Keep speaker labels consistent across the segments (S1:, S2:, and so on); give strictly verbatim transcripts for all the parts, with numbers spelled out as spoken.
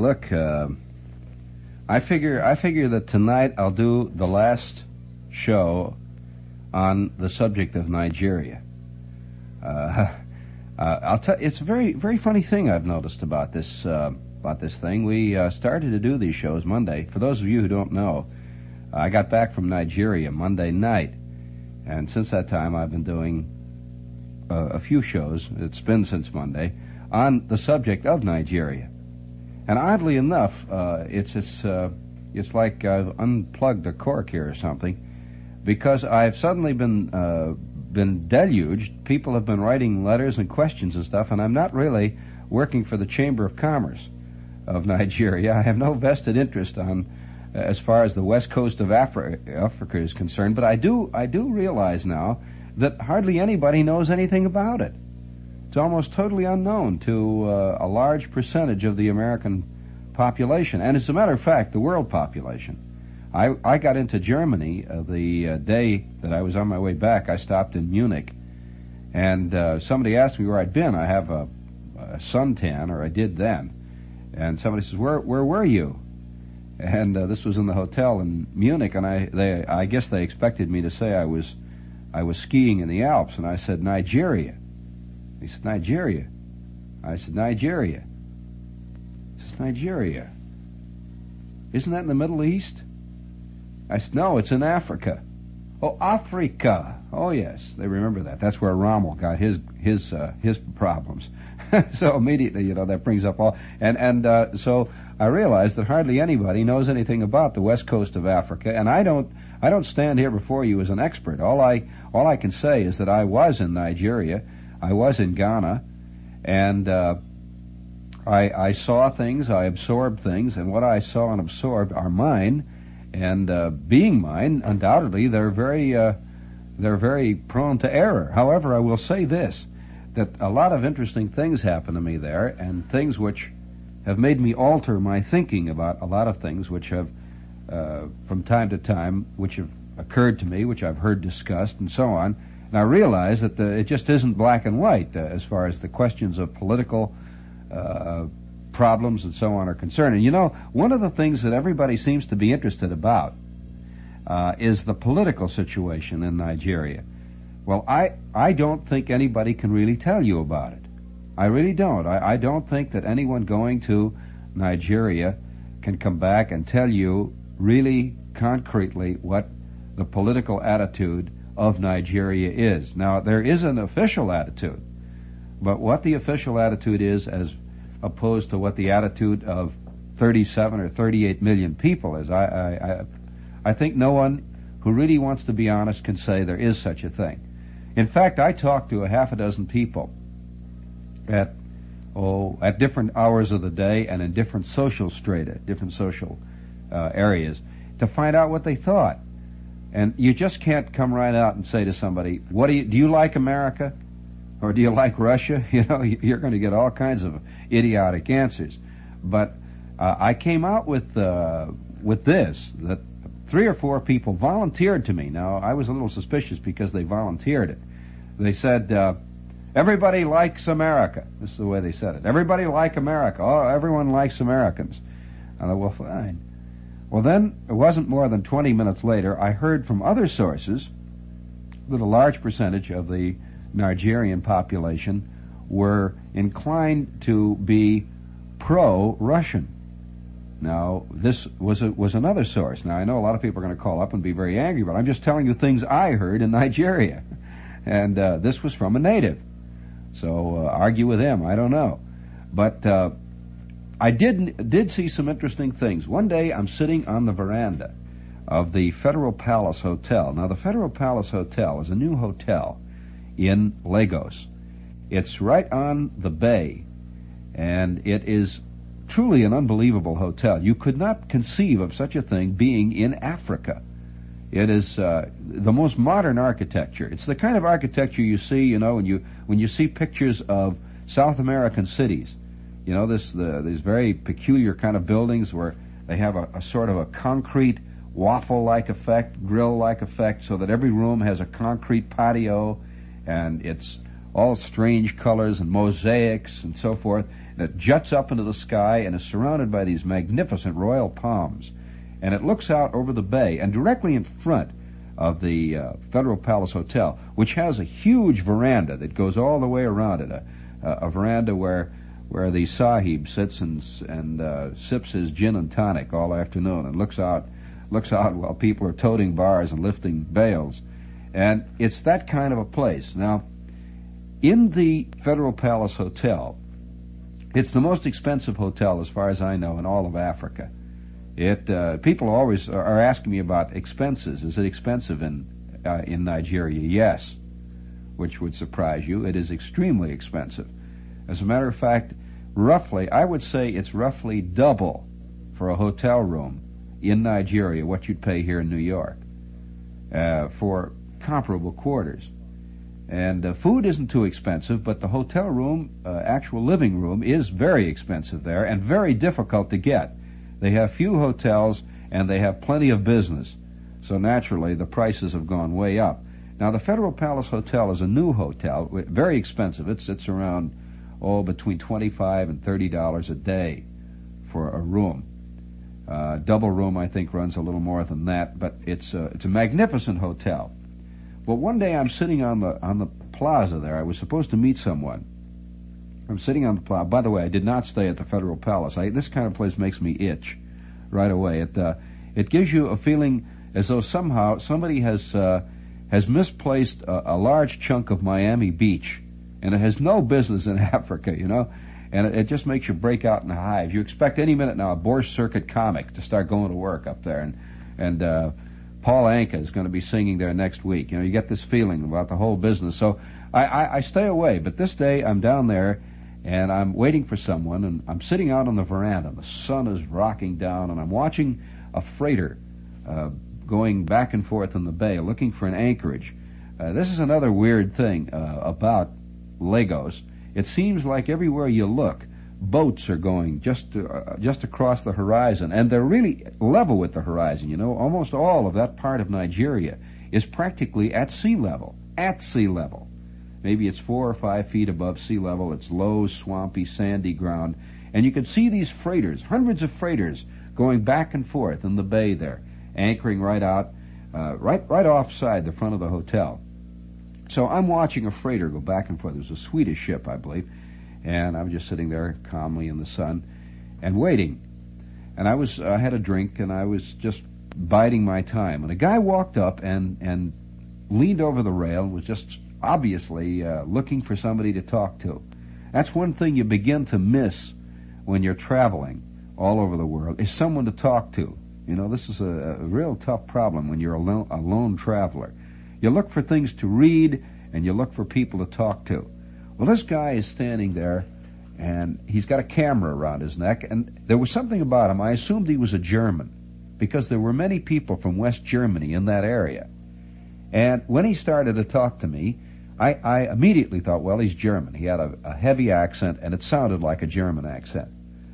S1: look, uh, I figure I figure that tonight I'll do the last show on the subject of Nigeria. Uh, uh, I'll tell. It's a very very funny thing I've noticed about this uh, about this thing. We uh, started to do these shows Monday. For those of you who don't know, I got back from Nigeria Monday night, and since that time I've been doing uh, a few shows. It's been since Monday on the subject of Nigeria. And oddly enough, uh, it's it's uh, it's like I've unplugged a cork here or something, because I've suddenly been uh, been deluged. People have been writing letters and questions and stuff, and I'm not really working for the Chamber of Commerce of Nigeria. I have no vested interest on uh, as far as the west coast of Afri- Africa is concerned, but I do I do realize now that hardly anybody knows anything about it. It's almost totally unknown to uh, a large percentage of the American population, and as a matter of fact, the world population. I, I got into Germany uh, the uh, day that I was on my way back. I stopped in Munich, and uh, somebody asked me where I'd been. I have a, a suntan, or I did then, and somebody says, "Where where were you?" And uh, this was in the hotel in Munich, and I they I guess they expected me to say I was I was skiing in the Alps, and I said Nigeria. He said, Nigeria. I said, Nigeria. He says, Nigeria. Isn't that in the Middle East? I said, no, it's in Africa. Oh, Africa. Oh, yes, they remember that. That's where Rommel got his his uh, his problems. So immediately, you know, that brings up all. And, and uh, so I realized that hardly anybody knows anything about the west coast of Africa, and I don't I don't stand here before you as an expert. All I all I can say is that I was in Nigeria. I was in Ghana, and uh, I, I saw things, I absorbed things, and what I saw and absorbed are mine, and uh, being mine, undoubtedly, they're very, uh, they're very prone to error. However, I will say this, that a lot of interesting things happen to me there, and things which have made me alter my thinking about a lot of things which have, uh, from time to time, which have occurred to me, which I've heard discussed, and so on. And I realize that the, it just isn't black and white uh, as far as the questions of political uh, problems and so on are concerned. And you know, one of the things that everybody seems to be interested about uh, is the political situation in Nigeria. Well, I, I don't think anybody can really tell you about it. I really don't. I, I don't think that anyone going to Nigeria can come back and tell you really concretely what the political attitude of Nigeria is. Now, there is an official attitude, but what the official attitude is as opposed to what the attitude of thirty-seven or thirty-eight million people is, I, I, I, I think no one who really wants to be honest can say there is such a thing. In fact, I talked to a half a dozen people at, oh, at different hours of the day and in different social strata, different social uh, areas, to find out what they thought. And you just can't come right out and say to somebody, "What do you do? You like America, or do you like Russia?" You know, you're going to get all kinds of idiotic answers. But uh, I came out with uh, with this, that three or four people volunteered to me. Now, I was a little suspicious because they volunteered it. They said, uh, "Everybody likes America." This is the way they said it. "Everybody like America. Oh, everyone likes Americans." And I thought, well, fine. Well, then, it wasn't more than twenty minutes later, I heard from other sources that a large percentage of the Nigerian population were inclined to be pro-Russian. Now, this was a, was another source. Now, I know a lot of people are going to call up and be very angry, but I'm just telling you things I heard in Nigeria. And uh, this was from a native. So uh, argue with him, I don't know. But uh, I did did see some interesting things. One day I'm sitting on the veranda of the Federal Palace Hotel. Now, the Federal Palace Hotel is a new hotel in Lagos. It's right on the bay, and it is truly an unbelievable hotel. You could not conceive of such a thing being in Africa. It is uh, the most modern architecture. It's the kind of architecture you see, you know, when you when you see pictures of South American cities. You know, this the, these very peculiar kind of buildings where they have a, a sort of a concrete waffle-like effect, grill-like effect, so that every room has a concrete patio, and it's all strange colors and mosaics and so forth. And it juts up into the sky and is surrounded by these magnificent royal palms. And it looks out over the bay, and directly in front of the uh, Federal Palace Hotel, which has a huge veranda that goes all the way around it, a, a veranda where where the sahib sits and and uh, sips his gin and tonic all afternoon and looks out looks out while people are toting bars and lifting bales. And it's that kind of a place. Now, in the Federal Palace Hotel, it's the most expensive hotel, as far as I know, in all of Africa. It uh, people always are asking me about expenses. Is it expensive in uh, in Nigeria? Yes, which would surprise you. It is extremely expensive. As a matter of fact, roughly, I would say it's roughly double for a hotel room in Nigeria what you'd pay here in New York uh, for comparable quarters. And uh, food isn't too expensive, but the hotel room, uh, actual living room, is very expensive there and very difficult to get. They have few hotels and they have plenty of business. So naturally, the prices have gone way up. Now, the Federal Palace Hotel is a new hotel, very expensive. It sits around, oh, between twenty-five and thirty dollars a day for a room. Uh, double room, I think, runs a little more than that, but it's a, it's a magnificent hotel. Well, one day I'm sitting on the on the plaza there. I was supposed to meet someone. I'm sitting on the plaza. By the way, I did not stay at the Federal Palace. I, this kind of place makes me itch right away. It uh, it gives you a feeling as though somehow somebody has uh, has misplaced a, a large chunk of Miami Beach, and it has no business in Africa, you know. And it, it just makes you break out in hives. You expect any minute now a Borscht Circuit comic to start going to work up there, and and uh, Paul Anka is going to be singing there next week. You know, you get this feeling about the whole business. So I, I, I stay away. But this day I'm down there, and I'm waiting for someone, and I'm sitting out on the veranda. The sun is rocking down, and I'm watching a freighter uh, going back and forth in the bay, looking for an anchorage. Uh, this is another weird thing uh, about Lagos. It seems like everywhere you look, boats are going just to, uh, just across the horizon, and they're really level with the horizon. You know, almost all of that part of Nigeria is practically at sea level. At sea level. Maybe it's four or five feet above sea level. It's low, swampy, sandy ground. And you can see these freighters, hundreds of freighters, going back and forth in the bay there, anchoring right out, uh, right right offside the front of the hotel. So I'm watching a freighter go back and forth. It was a Swedish ship, I believe. And I'm just sitting there calmly in the sun and waiting. And I was I had a drink, and I was just biding my time. And a guy walked up and, and leaned over the rail and was just obviously uh, looking for somebody to talk to. That's one thing you begin to miss when you're traveling all over the world, is someone to talk to. You know, this is a, a real tough problem when you're a lone, a lone traveler. You look for things to read, and you look for people to talk to. Well, this guy is standing there, and he's got a camera around his neck, and there was something about him. I assumed he was a German, because there were many people from West Germany in that area. And when he started to talk to me, I, I immediately thought, well, he's German. He had a, a heavy accent, and it sounded like a German accent.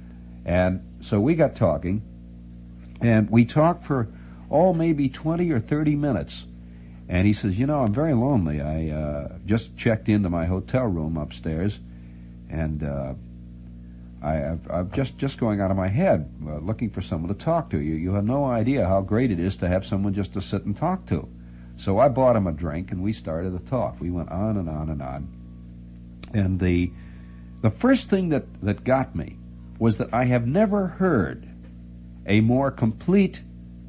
S1: And so we got talking, and we talked for, oh, maybe twenty or thirty minutes. And he says, you know, I'm very lonely. I uh, just checked into my hotel room upstairs, and uh, I, I've, I'm just, just going out of my head uh, looking for someone to talk to. You, you have no idea how great it is to have someone just to sit and talk to. So I bought him a drink, and we started to talk. We went on and on and on. And the the first thing that, that got me was that I have never heard a more complete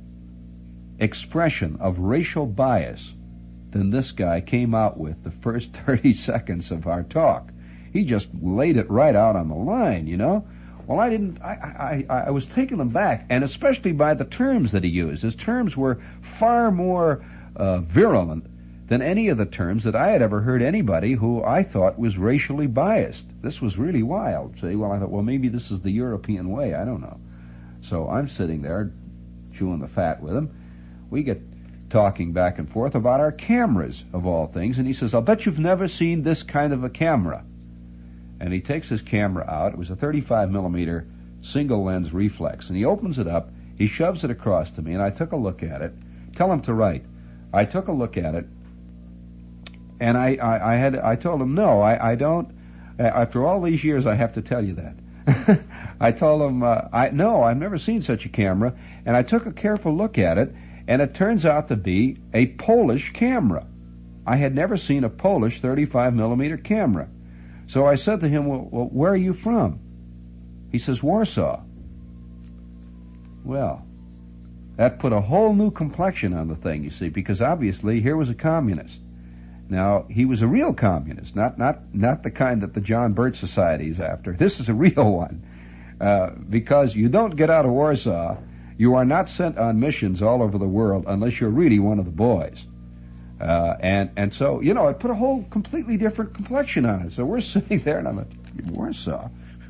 S1: expression of racial bias than this guy came out with the first thirty seconds of our talk. He just laid it right out on the line, you know. Well, I didn't, I, I, I was taken aback, and especially by the terms that he used. His terms were far more uh, virulent than any of the terms that I had ever heard anybody who I thought was racially biased. This was really wild. See, well, I thought, well, maybe this is the European way. I don't know. So I'm sitting there chewing the fat with him. We get talking back and forth about our cameras, of all things, and he says, I'll bet you've never seen this kind of a camera. And he takes his camera out. It was a thirty-five millimeter single lens reflex, and he opens it up, he shoves it across to me, and I took a look at it. Tell him to write. I took a look at it, And I, I, I had, I told him, no, I, I don't, after all these years, I have to tell you that. I told him, uh, I, no, I've never seen such a camera, and I took a careful look at it, and it turns out to be a Polish camera. I had never seen a Polish thirty-five millimeter camera. So I said to him, well, well, where are you from? He says, Warsaw. Well, that put a whole new complexion on the thing, you see, because obviously here was a communist. Now, he was a real communist, not not not the kind that the John Birch Society is after. This is a real one. Uh, because you don't get out of Warsaw, you are not sent on missions all over the world unless you're really one of the boys. Uh, and, and so, you know, it put a whole completely different complexion on it. So we're sitting there and I'm like, Warsaw?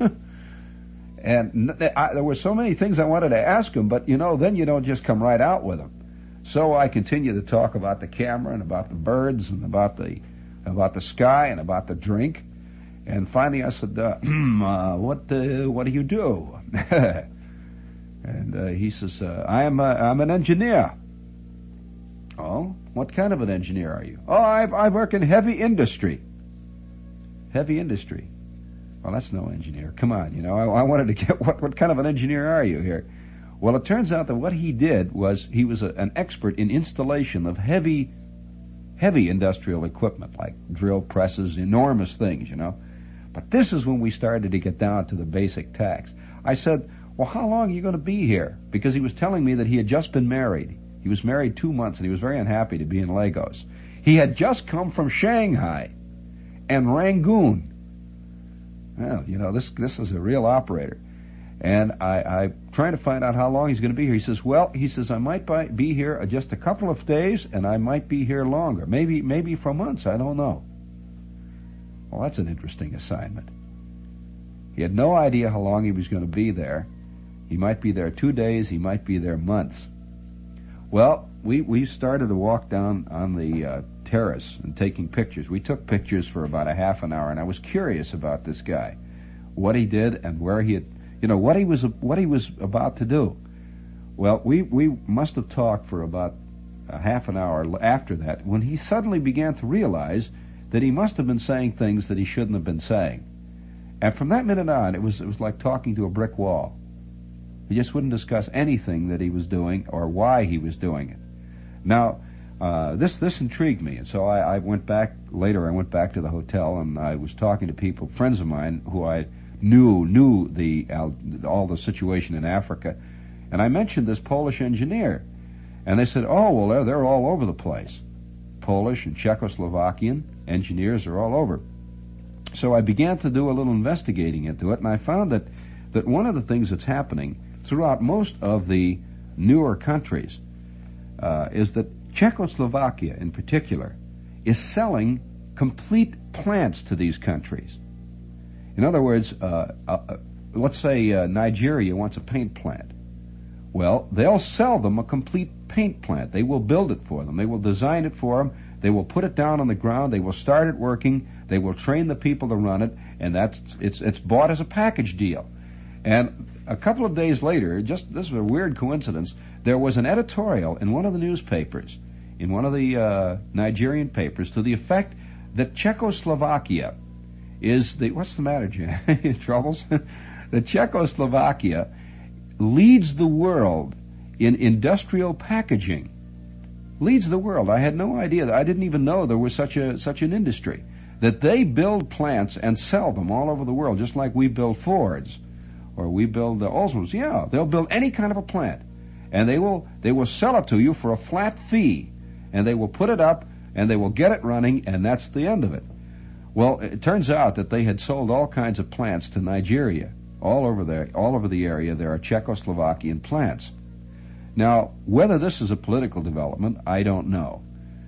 S1: And I, there were so many things I wanted to ask him, but, you know, then you don't just come right out with them. So I continued to talk about the camera and about the birds and about the about the sky and about the drink. And finally I said, uh, uh, what uh, what do you do? And uh, he says, uh, I am a, I'm an engineer. Oh, what kind of an engineer are you? Oh, I, I work in heavy industry. Heavy industry. Well, that's no engineer. Come on, you know, I, I wanted to get, what, what kind of an engineer are you here? Well, it turns out that what he did was he was a, an expert in installation of heavy, heavy industrial equipment, like drill presses, enormous things, you know. But this is when we started to get down to the basic tax. I said, well, how long are you going to be here? Because he was telling me that he had just been married. He was married two months and he was very unhappy to be in Lagos. He had just come from Shanghai and Rangoon. Well, you know, this this is a real operator. And I, I'm trying to find out how long he's going to be here. He says, well, he says, I might buy, be here just a couple of days, and I might be here longer. Maybe maybe for months, I don't know. Well, that's an interesting assignment. He had no idea how long he was going to be there. He might be there two days, he might be there months. Well, we, we started to walk down on the uh, terrace and taking pictures. We took pictures for about a half an hour, and I was curious about this guy, what he did and where he had, you know, what he was what he was about to do. Well, we, we must have talked for about a half an hour after that when he suddenly began to realize that he must have been saying things that he shouldn't have been saying. And from that minute on, it was it was like talking to a brick wall. He just wouldn't discuss anything that he was doing or why he was doing it. Now, uh, this this intrigued me, and so I, I went back later. I went back to the hotel, and I was talking to people, friends of mine, who I knew knew the all the situation in Africa, and I mentioned this Polish engineer, and they said, "Oh, well, they're they're all over the place. Polish and Czechoslovakian engineers are all over." So I began to do a little investigating into it, and I found that that one of the things that's happening throughout most of the newer countries uh, is that Czechoslovakia, in particular, is selling complete plants to these countries. In other words, uh, uh, let's say uh, Nigeria wants a paint plant. Well, they'll sell them a complete paint plant. They will build it for them. They will design it for them. They will put it down on the ground. They will start it working. They will train the people to run it, and that's it's it's bought as a package deal. And a couple of days later, just this was a weird coincidence, there was an editorial in one of the newspapers, in one of the uh, Nigerian papers, to the effect that Czechoslovakia is the, what's the matter, Jim? Troubles? That Czechoslovakia leads the world in industrial packaging. Leads the world. I had no idea. I didn't even know there was such a such an industry. That they build plants and sell them all over the world, just like we build Fords or we build uh, Oldsmobils. Yeah, they'll build any kind of a plant, and they will they will sell it to you for a flat fee, and they will put it up and they will get it running, and that's the end of it. Well, it turns out that they had sold all kinds of plants to Nigeria. All over there, all over the area, there are Czechoslovakian plants. Now, whether this is a political development, I don't know.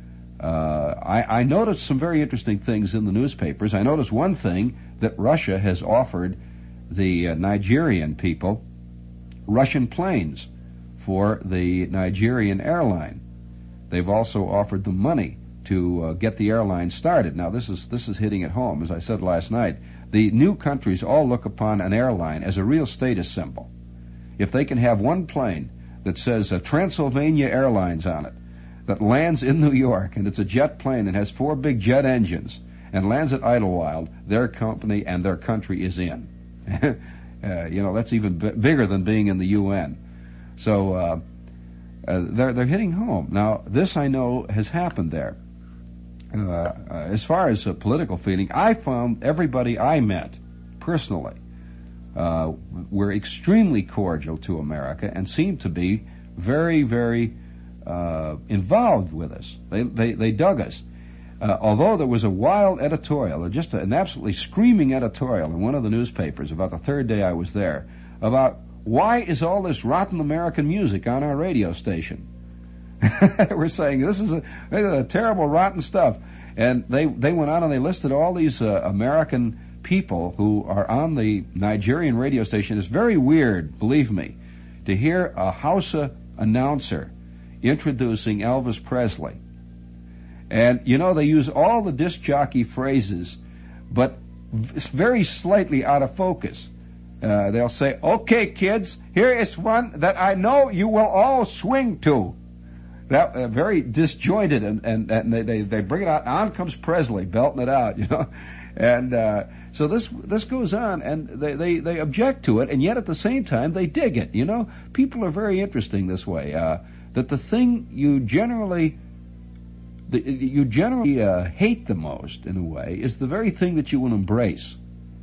S1: Uh, I, I noticed some very interesting things in the newspapers. I noticed one thing, that Russia has offered the uh, Nigerian people Russian planes for the Nigerian airline. They've also offered them money to uh, get the airline started. Now, this is this is hitting it home. As I said last night, the new countries all look upon an airline as a real status symbol. If they can have one plane that says uh, Transylvania Airlines on it, that lands in New York, and it's a jet plane and has four big jet engines, and lands at Idlewild, their company and their country is in. uh, you know, that's even b- bigger than being in the U N. So uh, uh, they're they're hitting home. Now, this I know has happened there. Uh, uh, as far as uh, political feeling, I found everybody I met personally uh, were extremely cordial to America and seemed to be very, very uh, involved with us. They they, they dug us. Uh, although there was a wild editorial, just an absolutely screaming editorial in one of the newspapers about the third day I was there, about why is all this rotten American music on our radio station? We're saying this is a, this is a terrible, rotten stuff. And they, they went on and they listed all these uh, American people who are on the Nigerian radio station. It's very weird, believe me, to hear a Hausa announcer introducing Elvis Presley. And, you know, they use all the disc jockey phrases, but it's very slightly out of focus. Uh, they'll say, okay, kids, here is one that I know you will all swing to. That uh, very disjointed, and, and, and they, they, they bring it out, and on comes Presley, belting it out, you know. And uh, so this this goes on, and they, they, they object to it, and yet at the same time they dig it, you know. People are very interesting this way, uh, that the thing you generally... The, you generally uh, hate the most, in a way, is the very thing that you will embrace.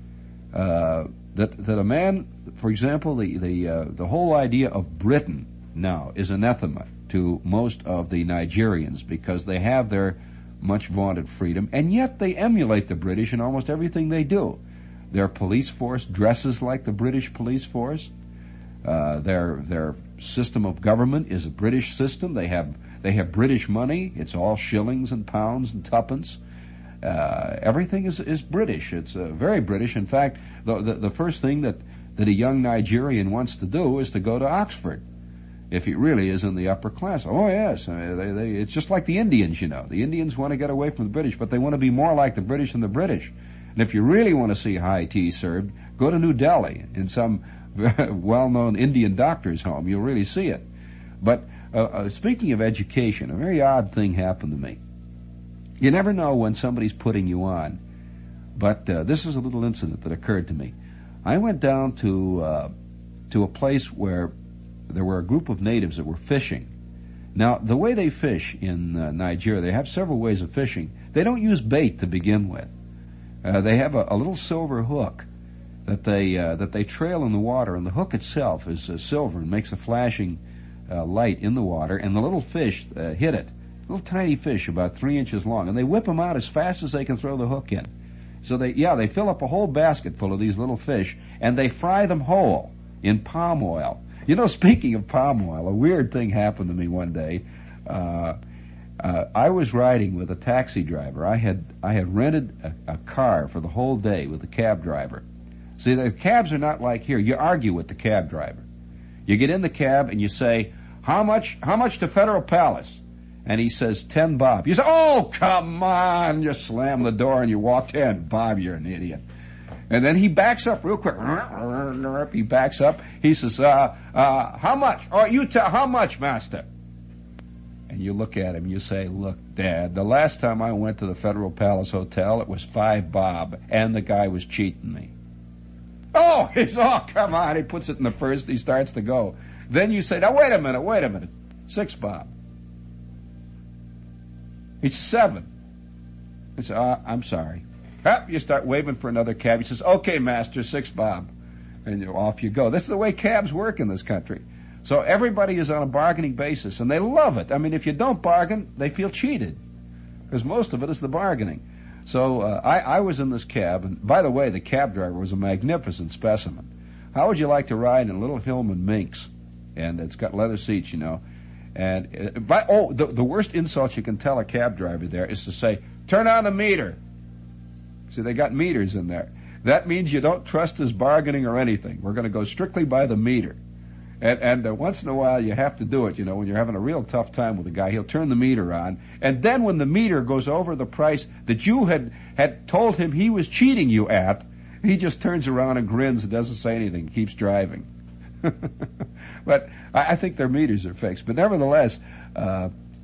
S1: Uh, that that a man, for example, the the uh, the whole idea of Britain now is anathema to most of the Nigerians because they have their much vaunted freedom, and yet they emulate the British in almost everything they do. Their police force dresses like the British police force. Uh, their their system of government is a British system. They have They have British money. It's all shillings and pounds and tuppence. Uh, everything is is British. It's uh, very British. In fact, the, the the first thing that, that a young Nigerian wants to do is to go to Oxford, if he really is in the upper class. Oh yes, I mean, they, they, it's just like the Indians, you know. The Indians want to get away from the British, but they want to be more like the British than the British. And if you really want to see high tea served, go to New Delhi in some well-known Indian doctor's home. You'll really see it. But Uh, uh, speaking of education, a very odd thing happened to me. You never know when somebody's putting you on, but uh, this is a little incident that occurred to me. I went down to uh, to a place where there were a group of natives that were fishing. Now, the way they fish in uh, Nigeria, they have several ways of fishing. They don't use bait to begin with. Uh, they have a, a little silver hook that they uh, that they trail in the water, and the hook itself is uh, silver and makes a flashing Uh, light in the water, and the little fish uh, hit it. Little tiny fish about three inches long, and they whip them out as fast as they can throw the hook in. So they, yeah, they fill up a whole basket full of these little fish, and they fry them whole in palm oil. You know, speaking of palm oil, a weird thing happened to me one day. Uh, uh, I was riding with a taxi driver. I had I had rented a, a car for the whole day with the cab driver. See, the cabs are not like here. You argue with the cab driver. You get in the cab and you say, How much, how much to Federal Palace? And he says, ten bob. You say, oh, come on. You slam the door and you walk, ten bob, you're an idiot. And then he backs up real quick. He backs up. He says, uh, uh, how much? Oh, you tell, how much, master? And you look at him and you say, look, Dad, the last time I went to the Federal Palace Hotel, it was five bob, and the guy was cheating me. Oh, he's, oh, come on. He puts it in the first. He starts to go. Then you say, now, wait a minute, wait a minute. Six bob. It's seven. He says, uh, I'm sorry. Huh, you start waving for another cab. He says, okay, master, six bob. And off you go. This is the way cabs work in this country. So everybody is on a bargaining basis, and they love it. I mean, if you don't bargain, they feel cheated. Because most of it is the bargaining. So uh, I, I was in this cab, and by the way, the cab driver was a magnificent specimen. How would you like to ride in a little Hillman Minx? And it's got leather seats, you know. And uh, by, oh, the, the worst insult you can tell a cab driver there is to say, turn on the meter. See, they got meters in there. That means you don't trust his bargaining or anything. We're going to go strictly by the meter. And, and uh, once in a while you have to do it, you know, when you're having a real tough time with a guy, he'll turn the meter on. And then when the meter goes over the price that you had, had told him he was cheating you at, he just turns around and grins and doesn't say anything, keeps driving. But I, I think their meters are fixed. But nevertheless, uh,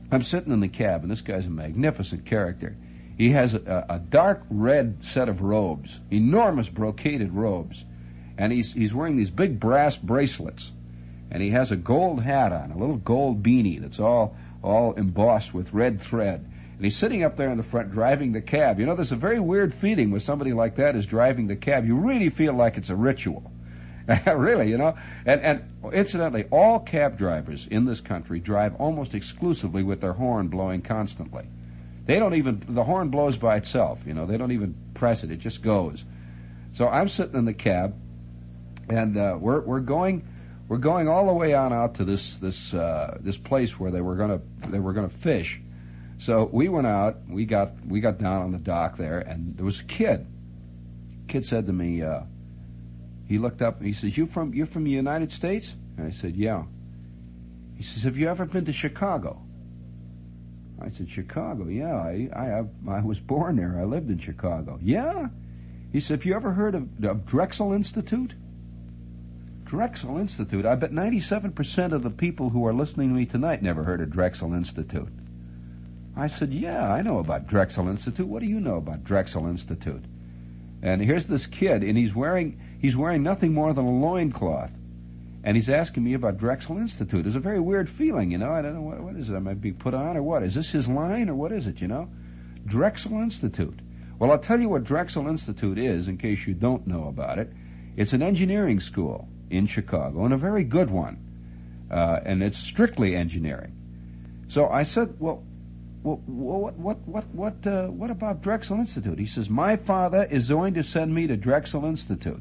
S1: I'm sitting in the cab, and this guy's a magnificent character. He has a, a dark red set of robes, enormous brocaded robes, and he's he's wearing these big brass bracelets, and he has a gold hat on, a little gold beanie that's all all embossed with red thread. And he's sitting up there in the front driving the cab. You know, there's a very weird feeling when somebody like that is driving the cab. You really feel like it's a ritual. Really, you know. And, and incidentally, all cab drivers in this country drive almost exclusively with their horn blowing constantly. They don't even, the horn blows by itself, you know. They don't even press it. It just goes. So I'm sitting in the cab, and uh, we're we're going we're going all the way on out to this this uh, this place where they were gonna they were gonna fish. So we went out, we got we got down on the dock there, and there was a kid. Kid said to me, uh, he looked up and he says, "You from you're from the United States?" And I said, "Yeah." He says, "Have you ever been to Chicago?" I said, "Chicago? Yeah, I I have. I was born there. I lived in Chicago." "Yeah?" He said, "Have you ever heard of, of Drexel Institute?" Drexel Institute. I bet ninety-seven percent of the people who are listening to me tonight never heard of Drexel Institute. I said, "Yeah, I know about Drexel Institute. What do you know about Drexel Institute?" And here's this kid, and he's wearing he's wearing nothing more than a loincloth. And he's asking me about Drexel Institute. It's a very weird feeling, you know. I don't know, what, what is it? I might be put on or what? Is this his line or what is it, you know? Drexel Institute. Well, I'll tell you what Drexel Institute is, in case you don't know about it. It's an engineering school in Chicago, and a very good one. Uh, and it's strictly engineering. So I said, well, well what, what, what, what, uh, what about Drexel Institute? He says, "My father is going to send me to Drexel Institute."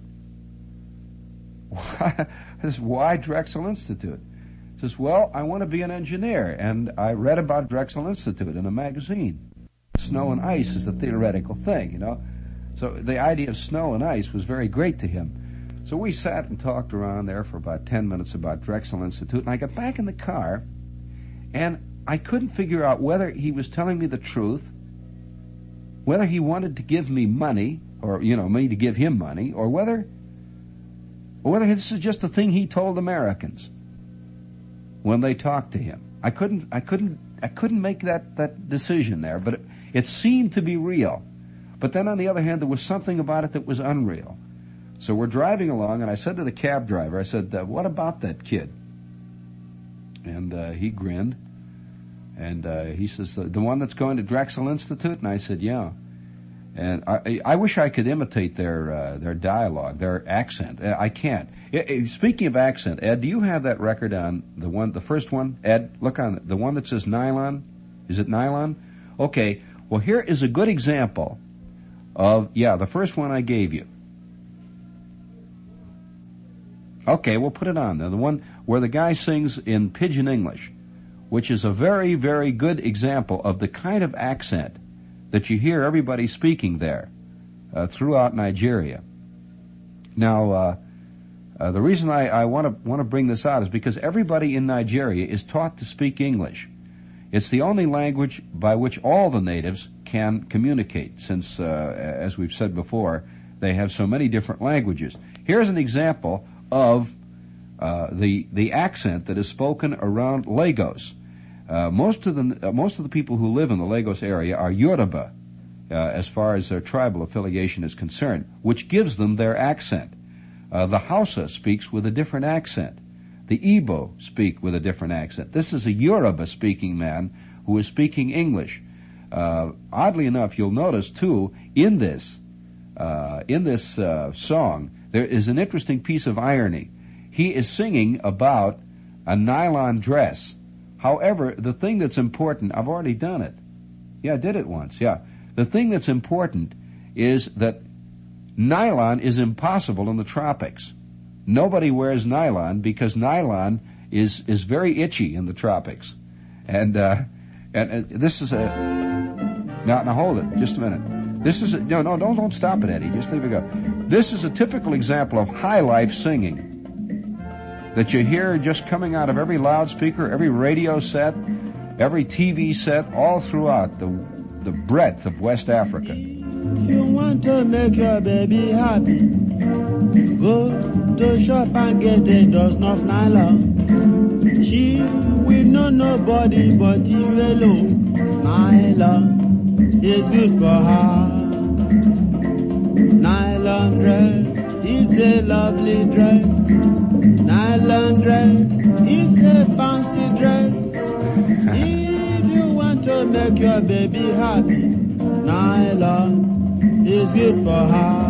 S1: Why, why Drexel Institute? He says, "Well, I want to be an engineer, and I read about Drexel Institute in a magazine. Snow and ice is the theoretical thing, you know." So the idea of snow and ice was very great to him. So we sat and talked around there for about ten minutes about Drexel Institute, and I got back in the car, and I couldn't figure out whether he was telling me the truth, whether he wanted to give me money, or, you know, me to give him money, or whether, or whether this is just a thing he told Americans when they talked to him. I couldn't, I couldn't, I couldn't make that, that decision there, but it, it seemed to be real. But then on the other hand, there was something about it that was unreal. So we're driving along, and I said to the cab driver, I said, uh, "What about that kid?" And uh, he grinned, and uh, he says, the, the one that's going to Drexel Institute?" And I said, "Yeah." And I, I wish I could imitate their uh, their dialogue, their accent. I can't. It, it, speaking of accent, Ed, do you have that record on the one, the first one? Ed, look on it. The one that says nylon. Is it nylon? Okay. Well, here is a good example of, yeah, the first one I gave you. Okay, we'll put it on there. The one where the guy sings in Pidgin English, which is a very, very good example of the kind of accent that you hear everybody speaking there uh, throughout Nigeria. Now, uh, uh, the reason I, I want to want to bring this out is because everybody in Nigeria is taught to speak English. It's the only language by which all the natives can communicate, since, uh, as we've said before, they have so many different languages. Here's an example of uh, the the accent that is spoken around Lagos. Uh, most of the uh, most of the people who live in the Lagos area are Yoruba, uh, as far as their tribal affiliation is concerned, which gives them their accent. Uh, the Hausa speaks with a different accent. The Igbo speak with a different accent. This is a Yoruba-speaking man who is speaking English. Uh, oddly enough, you'll notice too in this uh, in this uh, song there is an interesting piece of irony. He is singing about a nylon dress. However, the thing that's important, I've already done it. Yeah, I did it once, yeah. The thing that's important is that nylon is impossible in the tropics. Nobody wears nylon because nylon is, is very itchy in the tropics. And, uh, and, and this is a, now, now hold it, just a minute. This is a, no, no, don't, don't stop it, Eddie, just leave it go. This is a typical example of high life singing that you hear just coming out of every loudspeaker, every radio set, every T V set, all throughout the the breadth of West Africa.
S2: You want to make your baby happy, go to shop and get a dozen of nylon. She will know want nobody but you alone. Nylon is good for her. Nylon dress is a lovely dress. Nylon dress is a fancy dress. If you want to make your baby happy, nylon is good for her.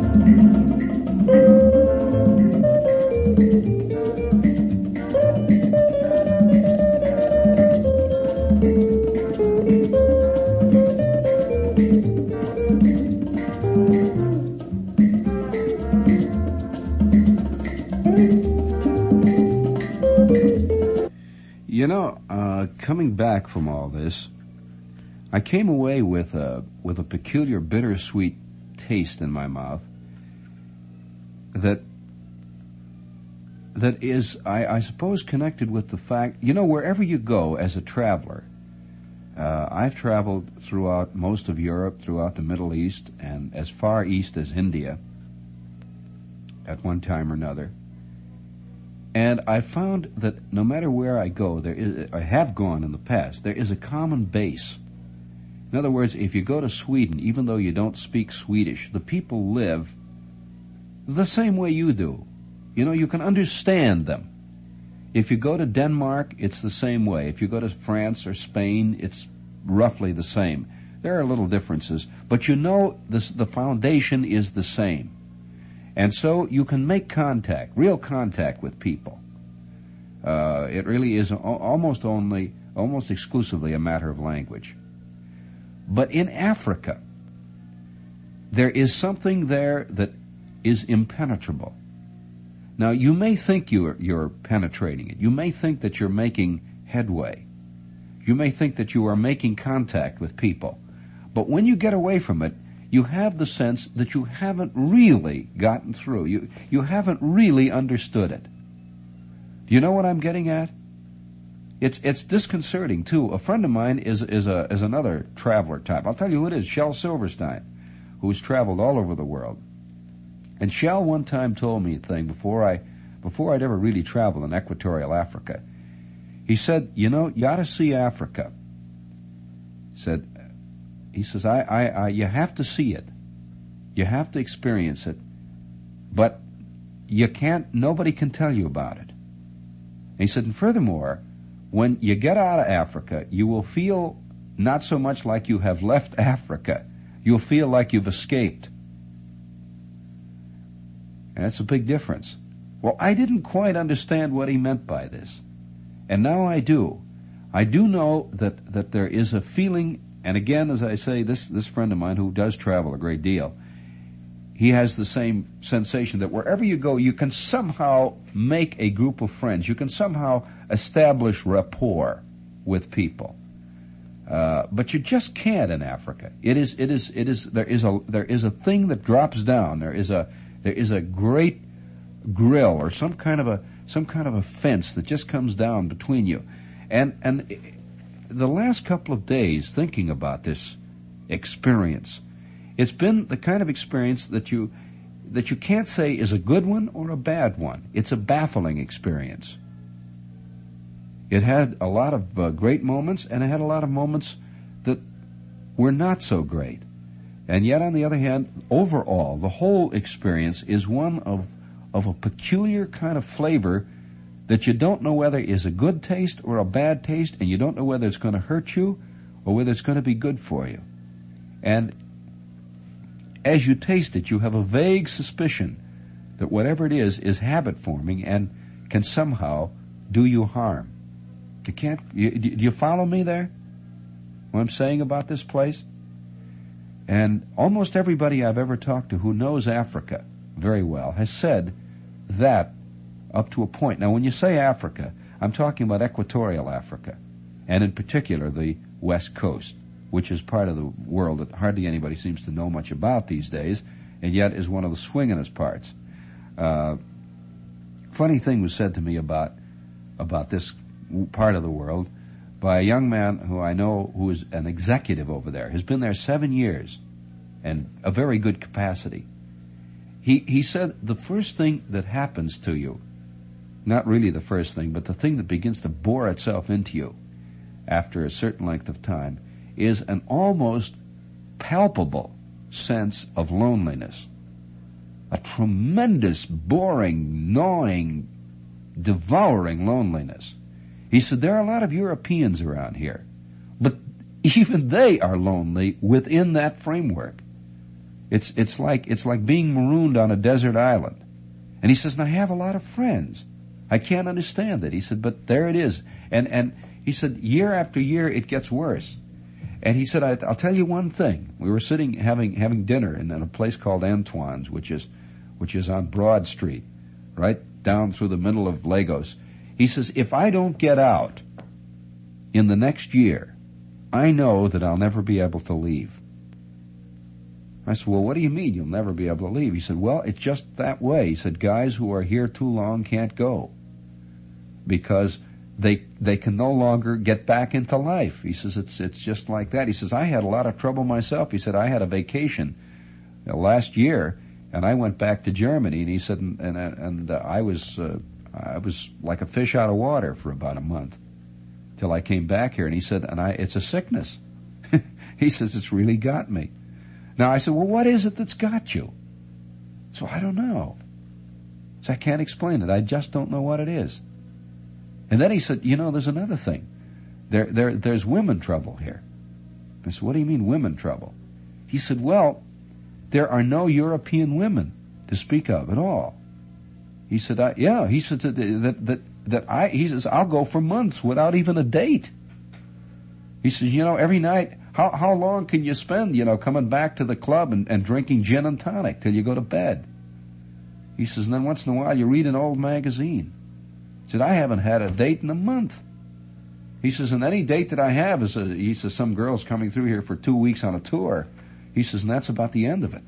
S1: You know, uh, coming back from all this, I came away with a with a peculiar bittersweet taste in my mouth that that is, I, I suppose, connected with the fact, you know, wherever you go as a traveler, uh, I've traveled throughout most of Europe, throughout the Middle East, and as far east as India at one time or another. And I found that no matter where I go, there is, I have gone in the past, there is a common base. In other words, if you go to Sweden, even though you don't speak Swedish, the people live the same way you do. You know, you can understand them. If you go to Denmark, it's the same way. If you go to France or Spain, it's roughly the same. There are little differences, but you know this, the foundation is the same. And so you can make contact, real contact with people. Uh, it really is almost only, almost exclusively a matter of language. But in Africa, there is something there that is impenetrable. Now, you may think you're, you're penetrating it. You may think that you're making headway. You may think that you are making contact with people. But when you get away from it, you have the sense that you haven't really gotten through. You, you haven't really understood it. Do you know what I'm getting at? It's, it's disconcerting, too. A friend of mine is, is, a, is another traveler type. I'll tell you who it is, Shel Silverstein, who's traveled all over the world. And Shel one time told me a thing before I, before I'd ever really traveled in equatorial Africa. He said, you know, you ought to see Africa. He said, he says, I, I, I, you have to see it. You have to experience it. But you can't, nobody can tell you about it. And he said, and furthermore, when you get out of Africa, you will feel not so much like you have left Africa. You'll feel like you've escaped. And that's a big difference. Well, I didn't quite understand what he meant by this. And now I do. I do know that, that there is a feeling, and again, as I say, this, this friend of mine who does travel a great deal, he has the same sensation that wherever you go, you can somehow make a group of friends. You can somehow establish rapport with people. Uh, but you just can't in Africa. It is, it is, it is, there is a, there is a thing that drops down. There is a, there is a great grill or some kind of a, some kind of a fence that just comes down between you. And, and the last couple of days thinking about this experience, it's been the kind of experience that you, that you can't say is a good one or a bad one. It's a baffling experience. It had a lot of uh, great moments, and it had a lot of moments that were not so great. And yet, on the other hand, overall, the whole experience is one of, of a peculiar kind of flavor that you don't know whether is a good taste or a bad taste, and you don't know whether it's going to hurt you or whether it's going to be good for you. And as you taste it, you have a vague suspicion that whatever it is is habit-forming and can somehow do you harm. You can't, you, do you follow me there? What I'm saying about this place? And almost everybody I've ever talked to who knows Africa very well has said that up to a point. Now, when you say Africa, I'm talking about equatorial Africa, and in particular the West Coast, which is part of the world that hardly anybody seems to know much about these days, and yet is one of the swingin'est parts. Uh, funny thing was said to me about about this part of the world by a young man who I know who is an executive over there, has been there seven years and a very good capacity. He he said the first thing that happens to you not really the first thing, but the thing that begins to bore itself into you after a certain length of time, is an almost palpable sense of loneliness. A tremendous, boring, gnawing, devouring loneliness. He said, there are a lot of Europeans around here, but even they are lonely within that framework. It's, it's like, it's like being marooned on a desert island. And he says, and I have a lot of friends. I can't understand it. He said, but there it is. And, and he said, year after year, it gets worse. And he said, I, I'll tell you one thing. We were sitting having, having dinner in, in a place called Antoine's, which is, which is on Broad Street, right down through the middle of Lagos. He says, if I don't get out in the next year, I know that I'll never be able to leave. I said, well, what do you mean you'll never be able to leave? He said, well, it's just that way. He said, guys who are here too long can't go because they they can no longer get back into life. He says, it's it's just like that. He says, I had a lot of trouble myself. He said, I had a vacation uh, last year, and I went back to Germany, and he said, and and, and uh, I was uh, I was like a fish out of water for about a month till I came back here. And he said, and I it's a sickness. He says, it's really got me. Now, I said, well, what is it that's got you? So I don't know. So I can't explain it. I just don't know what it is. And then he said, you know, there's another thing. There, there, there's women trouble here. I said, what do you mean women trouble? He said, well, there are no European women to speak of at all. He said, I, yeah, he said that, that, that, that I, he says, I'll go for months without even a date. He says, you know, every night, How how long can you spend, you know, coming back to the club and, and drinking gin and tonic till you go to bed? He says, and then once in a while you read an old magazine. He said, I haven't had a date in a month. He says, and any date that I have is, a, he says, some girl's coming through here for two weeks on a tour. He says, and that's about the end of it.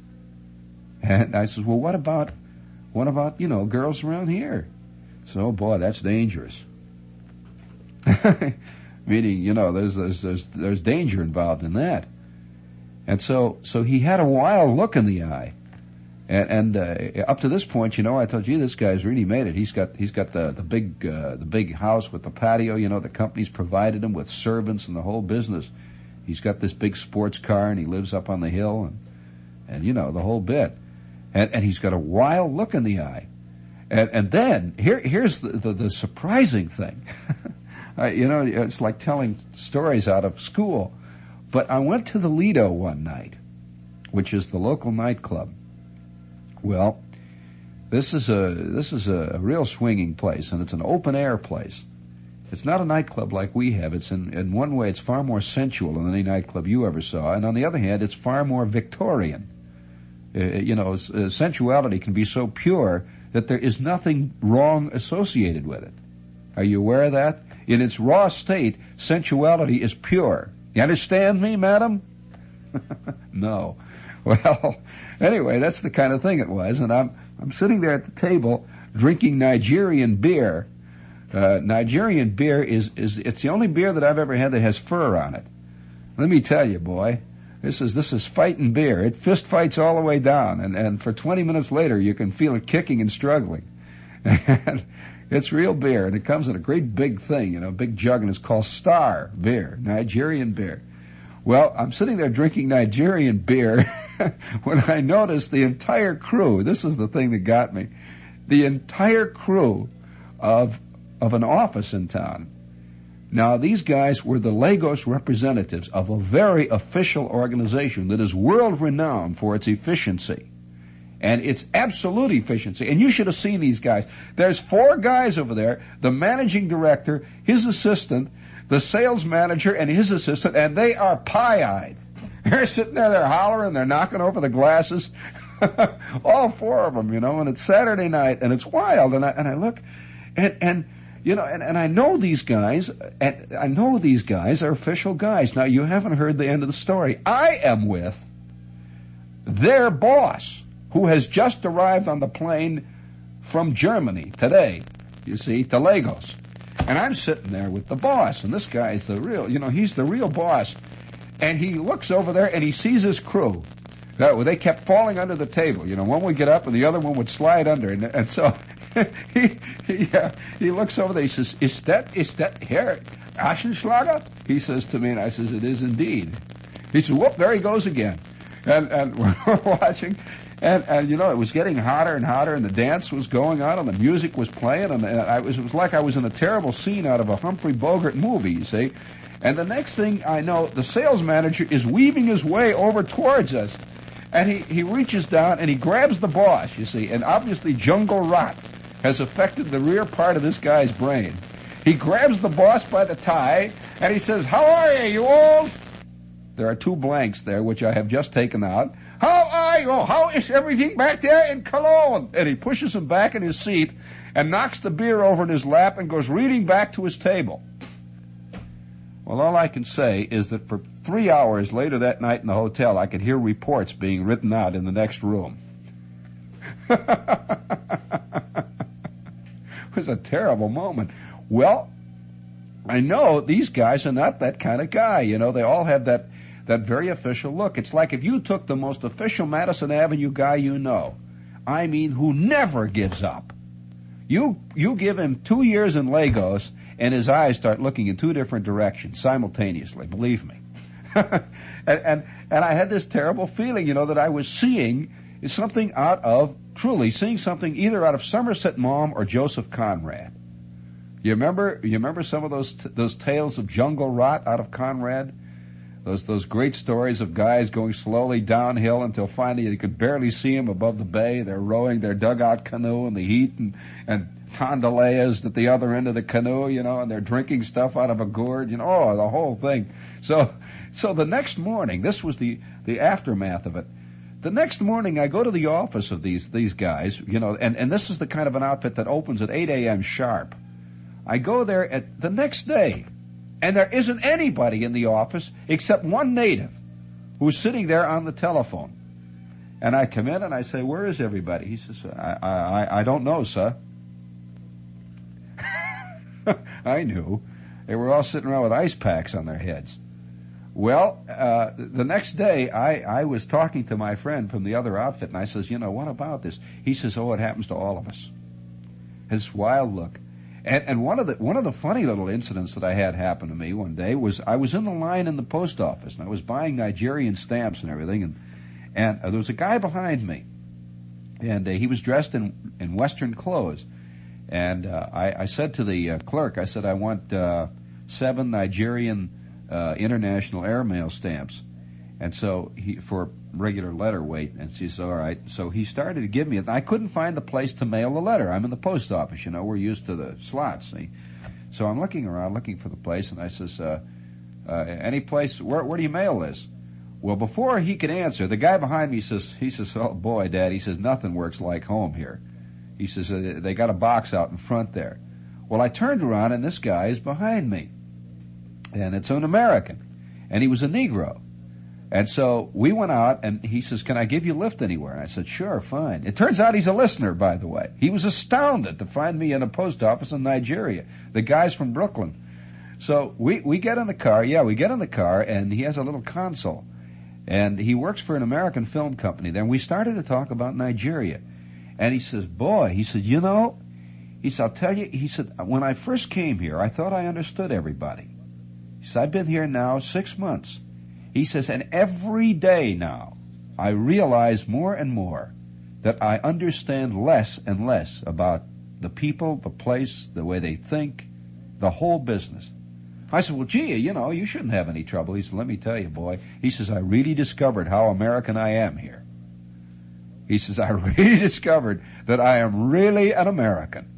S1: And I says, well, what about, what about, you know, girls around here? So, boy, that's dangerous. Meaning, you know, there's, there's, there's, there's danger involved in that. And so, so he had a wild look in the eye. And, and, uh, up to this point, you know, I thought, gee, this guy's really made it. He's got, he's got the, the big, uh, the big house with the patio, you know, the company's provided him with servants and the whole business. He's got this big sports car and he lives up on the hill and, and, you know, the whole bit. And, and he's got a wild look in the eye. And, and then, here, here's the, the, the surprising thing. I, you know, it's like telling stories out of school. But I went to the Lido one night, which is the local nightclub. Well, this is a this is a real swinging place, and it's an open air place. It's not a nightclub like we have. It's in, in one way, it's far more sensual than any nightclub you ever saw, and on the other hand, it's far more Victorian. Uh, you know, uh, sensuality can be so pure that there is nothing wrong associated with it. Are you aware of that? In its raw state, sensuality is pure. You understand me, madam? No. Well, anyway, that's the kind of thing it was. And I'm I'm sitting there at the table drinking Nigerian beer. Uh, Nigerian beer is, is it's the only beer that I've ever had that has fur on it. Let me tell you, boy, this is this is fighting beer. It fist fights all the way down, and, and for twenty minutes later you can feel it kicking and struggling. And it's real beer, and it comes in a great big thing, you know, a big jug, and it's called Star beer, Nigerian beer. Well, I'm sitting there drinking Nigerian beer when I noticed the entire crew, this is the thing that got me, the entire crew of of an office in town. Now, these guys were the Lagos representatives of a very official organization that is world-renowned for its efficiency. And it's absolute efficiency. And you should have seen these guys. There's four guys over there, the managing director, his assistant, the sales manager, and his assistant, and they are pie-eyed. They're sitting there, they're hollering, they're knocking over the glasses. All four of them, you know, and it's Saturday night, and it's wild. And I, and I look, and, and you know, and, and I know these guys, and I know these guys are official guys. Now, you haven't heard the end of the story. I am with their boss, who has just arrived on the plane from Germany today, you see, to Lagos. And I'm sitting there with the boss, and this guy's the real, you know, he's the real boss. And he looks over there and he sees his crew. No, they kept falling under the table. You know, one would get up and the other one would slide under. And, and so he he, uh, he looks over there. He says, "Is that is that Herr Aschenschlager?" He says to me, and I says, "It is indeed." He says, "Whoop, there he goes again." And and we're watching. And, and, you know, it was getting hotter and hotter, and the dance was going on, and the music was playing, and, and I was, it was like I was in a terrible scene out of a Humphrey Bogart movie, you see. And the next thing I know, the sales manager is weaving his way over towards us, and he, he reaches down and he grabs the boss, you see, and obviously jungle rot has affected the rear part of this guy's brain. He grabs the boss by the tie, and he says, "How are you, you old?" There are two blanks there, which I have just taken out. "How are you? How is everything back there in Cologne?" And he pushes him back in his seat and knocks the beer over in his lap and goes reading back to his table. Well, all I can say is that for three hours later that night in the hotel, I could hear reports being written out in the next room. It was a terrible moment. Well, I know these guys are not that kind of guy. You know, they all have that that very official look. It's like if you took the most official Madison Avenue guy you know, I mean, who never gives up. You you give him two years in Lagos, and his eyes start looking in two different directions simultaneously, believe me. and, and and I had this terrible feeling, you know, that I was seeing something out of, truly seeing something either out of Somerset Maugham or Joseph Conrad. You remember you remember some of those t- those tales of jungle rot out of Conrad? Those those great stories of guys going slowly downhill until finally you could barely see them above the bay. They're rowing their dugout canoe in the heat, and, and Tondaleas at the other end of the canoe, you know, and they're drinking stuff out of a gourd, you know, oh, the whole thing. So so the next morning, this was the, the aftermath of it. The next morning, I go to the office of these these guys, you know, and, and this is the kind of an outfit that opens at eight a.m. sharp. I go there at the next day, and there isn't anybody in the office except one native who's sitting there on the telephone. And I come in and I say, "Where is everybody?" He says, I I, I don't know, sir." I knew. They were all sitting around with ice packs on their heads. Well, uh, the next day, I, I was talking to my friend from the other outfit, and I says, "You know, what about this?" He says, "Oh, it happens to all of us." His wild look. And, and one of the one of the funny little incidents that I had happen to me one day was I was in the line in the post office, and I was buying Nigerian stamps and everything, and and uh, there was a guy behind me, and uh, he was dressed in in Western clothes, and uh, I, I said to the uh, clerk, I said, "I want uh, seven Nigerian uh, international airmail stamps," and so he for regular letter weight, and she said, "All right." So he started to give me it. I couldn't find the place to mail the letter. I'm in the post office, you know, we're used to the slots, see. So I'm looking around, looking for the place, and I says, uh, uh, any place, where, where do you mail this? Well, before he could answer, the guy behind me says, he says, "Oh boy, Dad," he says, "nothing works like home here." He says, uh, "They got a box out in front there." Well, I turned around, and this guy is behind me. And it's an American. And he was a Negro. And so we went out, and he says, "Can I give you a lift anywhere?" And I said, "Sure, fine." It turns out he's a listener, by the way. He was astounded to find me in a post office in Nigeria. The guy's from Brooklyn. So we, we get in the car. Yeah, we get in the car, and he has a little console. And he works for an American film company there. And we started to talk about Nigeria. And he says, "Boy," he said, "you know," he said, "I'll tell you," he said, "when I first came here, I thought I understood everybody." He said, "I've been here now six months. He says, and every day now, I realize more and more that I understand less and less about the people, the place, the way they think, the whole business." I said, "Well, gee, you know, you shouldn't have any trouble." He said, "Let me tell you, boy." He says, "I really discovered how American I am here." He says, "I really discovered that I am really an American."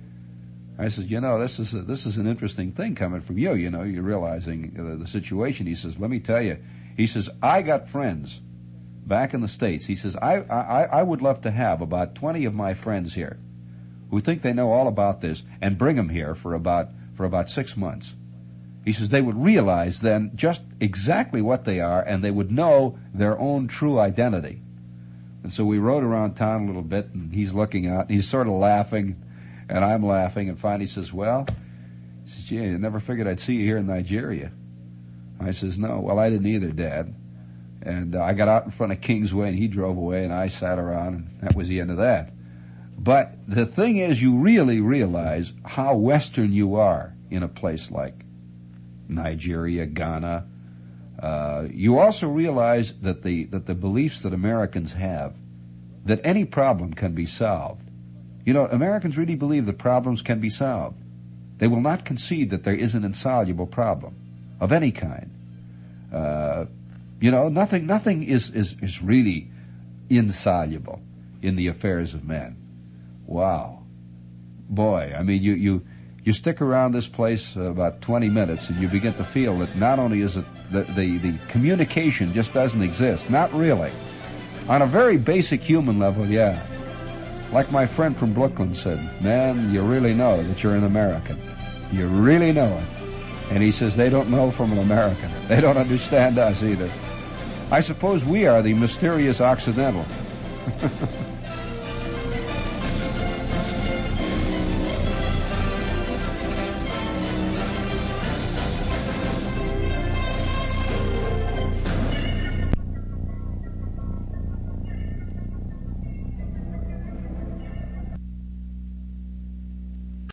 S1: I said, "You know, this is a, this is an interesting thing coming from you. You know, you're realizing the, the situation." He says, "Let me tell you." He says, "I got friends back in the States." He says, I, I, I would love to have about twenty of my friends here who think they know all about this and bring them here for about for about six months. He says they would realize then just exactly what they are, and they would know their own true identity." And so we rode around town a little bit, and he's looking out, and he's sort of laughing, and I'm laughing, and finally he says, "Well," he says, "gee, I never figured I'd see you here in Nigeria." I says, "No, well, I didn't either, Dad." And uh, I got out in front of Kingsway, and he drove away, and I sat around, and that was the end of that. But the thing is, you really realize how Western you are in a place like Nigeria, Ghana. Uh, you also realize that the that the beliefs that Americans have, that any problem can be solved. You know, Americans really believe that problems can be solved. They will not concede that there is an insoluble problem of any kind. Uh, you know, nothing nothing is, is, is really insoluble in the affairs of men. Wow. Boy, I mean, you, you, you stick around this place uh, about twenty minutes and you begin to feel that not only is it the, the, the communication just doesn't exist, not really. On a very basic human level, yeah. Like my friend from Brooklyn said, man, you really know that you're an American. You really know it. And he says they don't know from an American. They don't understand us either. I suppose we are the mysterious Occidental.